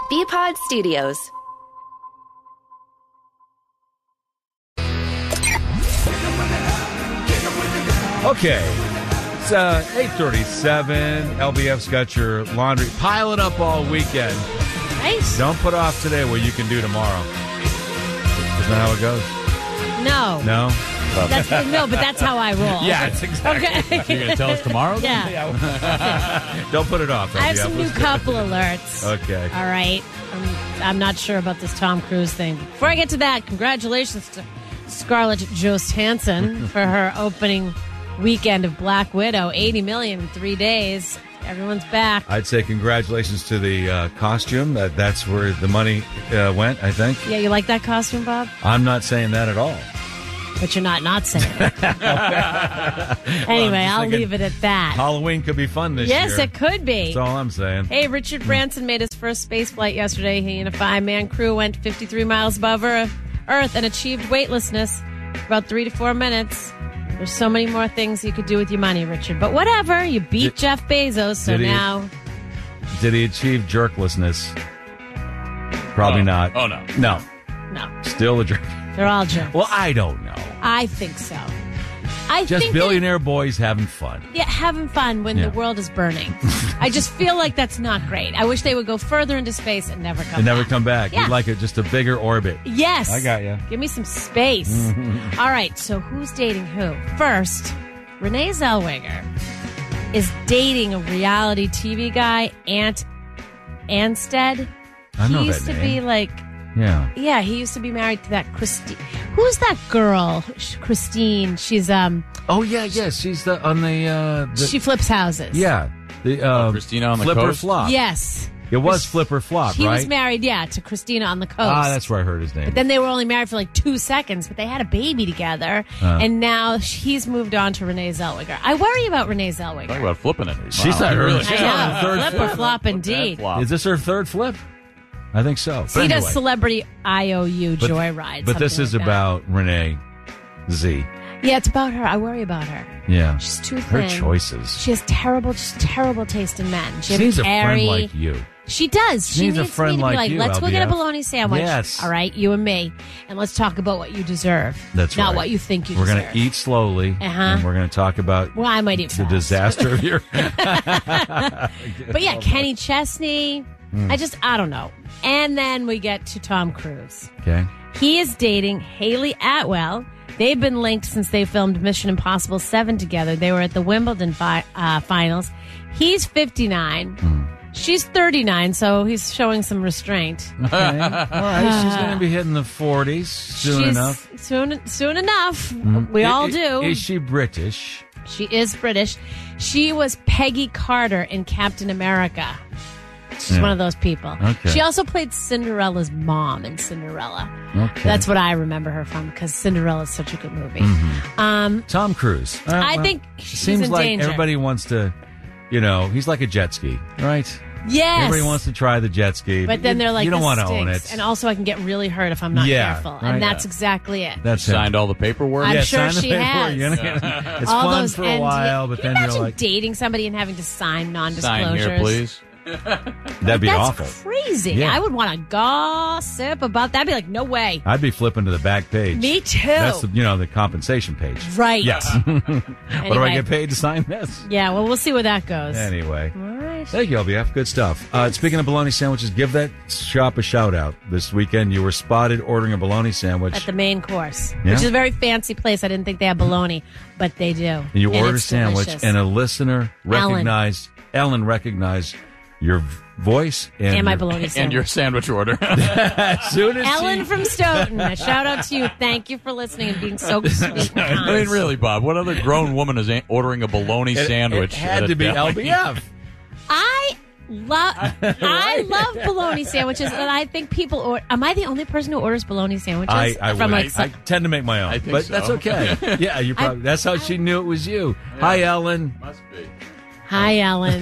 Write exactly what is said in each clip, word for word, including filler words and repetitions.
B-Pod Studios. Okay, it's uh, eight thirty-seven. L B F's got your laundry. Pile it up all weekend. Nice. Don't put off today what you can do tomorrow. Isn't that how it goes? No. No? That's, no, but that's how I roll. Yeah, it's exactly. Okay. You're going to tell us tomorrow? Yeah. Yeah. Don't put it off. I have L B F. some new Let's do it. couple alerts. Okay. All right. I'm, I'm not sure about this Tom Cruise thing. Before I get to that, congratulations to Scarlett Johansson for her opening weekend of Black Widow. eighty million in three days. Everyone's back. I'd say congratulations to the uh, costume. That That's where the money uh, went, I think. Yeah, you like that costume, Bob? I'm not saying that at all. But you're not not saying it. Anyway, Well, I'll thinking leave it at that. Halloween could be fun this yes, year. it could be. That's all I'm saying. Hey, Richard Branson made his first space flight yesterday. He and a five-man crew went fifty-three miles above Earth and achieved weightlessness for about three to four minutes. There's so many more things you could do with your money, Richard. But whatever, you beat Did- Jeff Bezos, so did he- now... Did he achieve jerklessness? Probably Oh. not. Oh, no. No. No, Still a jerk. they're all jokes. Well, I don't know. I think so. I Just think billionaire boys having fun. That, yeah, having fun when Yeah. the world is burning. I just feel like that's not great. I wish they would go further into space and never come And never back. come back. Yeah. You'd like a, just a bigger orbit. Yes. I got ya. Give me some space. All right, so who's dating who? First, Renee Zellweger is dating a reality T V guy, Ant Anstead. I know he that used to name. be like, Yeah. yeah, he used to be married to that Christine. Who's that girl? Sh- Christine. She's um, Oh, yeah, yeah. She's the, on the... Uh, the she flips houses. yeah. The, uh, Christina on the Flipper Coast? Flop. Yes. It was Flipper Flop, He right? was married, yeah, to Christina on the Coast. Ah, that's where I heard his name. But then they were only married for like two seconds, but they had a baby together. Uh. And now he's moved on to Renee Zellweger. I worry about Renee Zellweger. Talk about flipping it. She's Wow. not really- I she's not on the know. third Flip or flip. flop Flip indeed. and flop. Is this her third flip? I think so. But He anyway. does Celebrity I O U But- Joyride. But this something is like that. about Renee Z. Yeah, it's about her. I worry about her. Yeah. She's too Her thin. choices. She has terrible, just terrible taste in men. She, She needs a carry. friend like you. She does. She, needs a needs friend me to like be like, you, let's go L B get a F. bologna sandwich. Yes. All right, you and me. And let's talk about what you deserve. That's Not right. what you think you We're deserve. going to eat slowly, Uh-huh. and we're going to talk about Well, I might eat the fast. disaster of your... But yeah, Kenny Chesney. Hmm. I just, I don't know. And then we get to Tom Cruise. Okay. He is dating Haley Atwell. They've been linked since they filmed Mission Impossible seven together. They were at the Wimbledon fi- uh, finals. He's fifty-nine. Hmm. She's thirty-nine, so he's showing some restraint. Okay. All right. She's going to be hitting the forties soon She's enough. Soon, soon enough. We I- all I- do. Is she British? She is British. She was Peggy Carter in Captain America. She's Yeah. one of those people. Okay. She also played Cinderella's mom in Cinderella. Okay. That's what I remember her from because Cinderella is such a good movie. Um, Tom Cruise. Uh, I well, think she's seems in like danger. everybody wants to, you know, he's like a jet ski, right? Yes. Everybody wants to try the jet ski, but then you- they're like, you don't this want to own stinks. it. And also, I can get really hurt if I'm not Yeah, careful. right. And that's Yeah. exactly it. That's it. Signed all the paperwork. I'm yeah, sure sign the she paperwork, has. you know? It's All fun those for a N D A while, but Can then you you're imagine like, dating somebody and having to sign non-disclosures? Sign here, please. that'd be That's awful. crazy. Yeah. I would want to gossip about that. I'd be like, no way. I'd be flipping to the back page. Me too. That's the, you know, the compensation page. Right. Yes. What do I Anyway. get paid to sign this? Yeah, well, we'll see where that goes. Anyway. All right. Thank you, L B F. Good stuff. Uh, speaking of bologna sandwiches, give that shop a shout out. This weekend, you were spotted ordering a bologna sandwich. At the main course, Yeah? which is a very fancy place. I didn't think they had bologna, but they do. and you ordered a it's sandwich, delicious. and a listener Ellen. recognized, Ellen recognized your voice and, And my your- bologna sandwich. And your sandwich order. as soon as Ellen she, from Stoughton. A shout out to you. Thank you for listening and being so sweet and kind. I mean, really, Bob, what other grown woman is a- ordering a bologna it, sandwich? it had at a to be deli? L B F. I love I love bologna sandwiches, and I think people. Or, am I the only person who orders bologna sandwiches? I, I, from would. like I, some- tend to make my own, I think but so. that's okay. Yeah, you probably. that's how she knew it was you. Hi, Ellen. Must be. Hi, Ellen.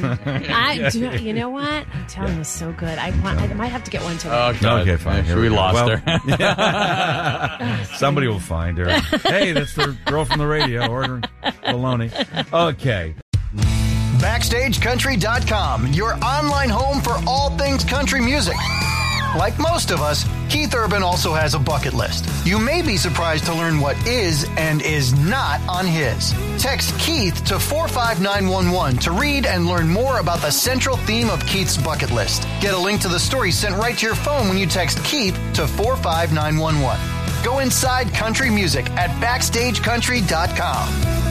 I do. You know what? I'm telling you, it's so good. I want. I might have to get one today. Oh, God. Okay, fine. Yeah, Here we we go. lost Well, her. Somebody will find her. Hey, that's the girl from the radio ordering bologna. Okay. Backstage Country dot com, your online home for all things country music. Like most of us, Keith Urban also has a bucket list. You may be surprised to learn what is and is not on his. Text Keith to four five nine one one to read and learn more about the central theme of Keith's bucket list. Get a link to the story sent right to your phone when you text Keith to four five nine one one. Go inside country music at backstage country dot com.